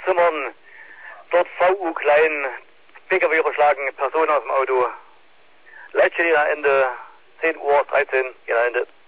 Zimmern, dort VU klein, PKW überschlagen, Person aus dem Auto. Leitstelle Ende 10:13 Uhr, Ende.